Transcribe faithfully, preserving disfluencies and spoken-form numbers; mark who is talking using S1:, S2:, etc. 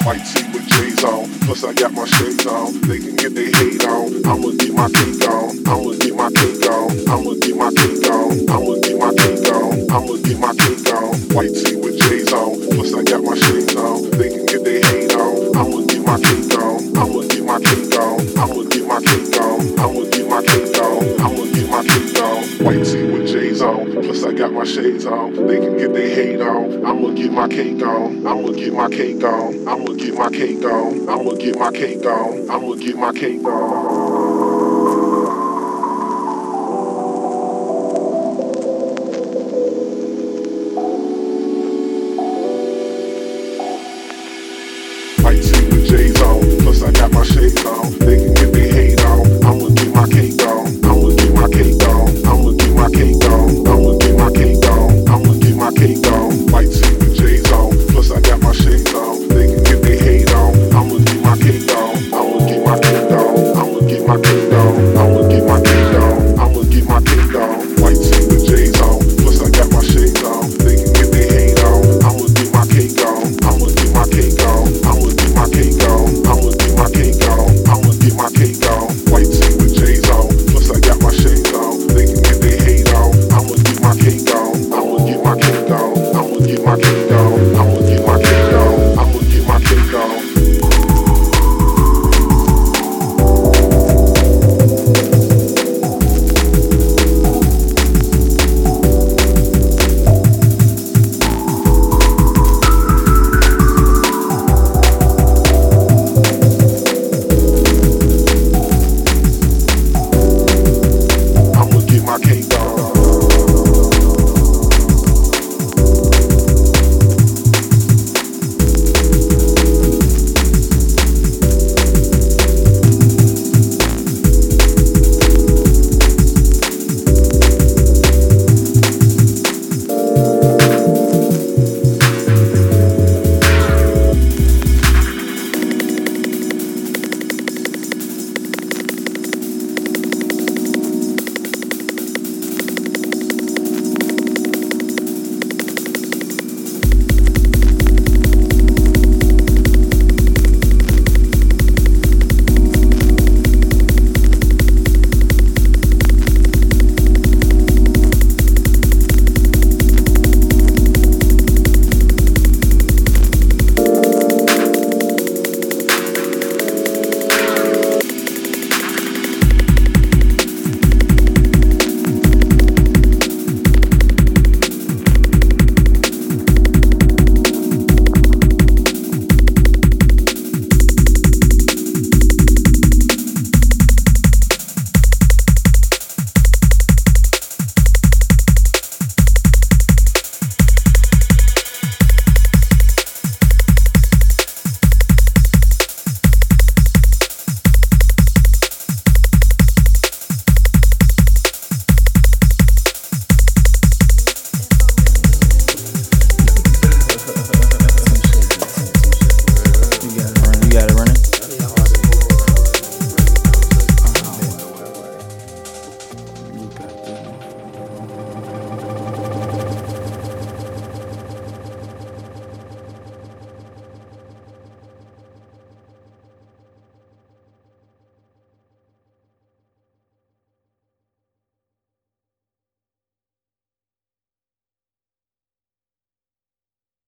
S1: White tee with J's on, plus I got my shades on. They can get their hate on. I'ma get my cake on. I'ma get my cake on. I'ma get my cake on. I'ma get my cake on. I'ma get my cake on. White tee with J's on, plus I got my shades on. They can get their hate on. I'ma get my cake on. I'ma get my cake on. I'ma get my cake on. I'ma get my cake on. I'ma get my cake on. White tee with J's on, plus I got my shades on. They can get their hate on. I'ma get my cake on. I'ma get my cake on. I'ma get my cake on. I'ma get my cake on. I'ma get my cake on. White tee with J's on, plus I got my shades on. They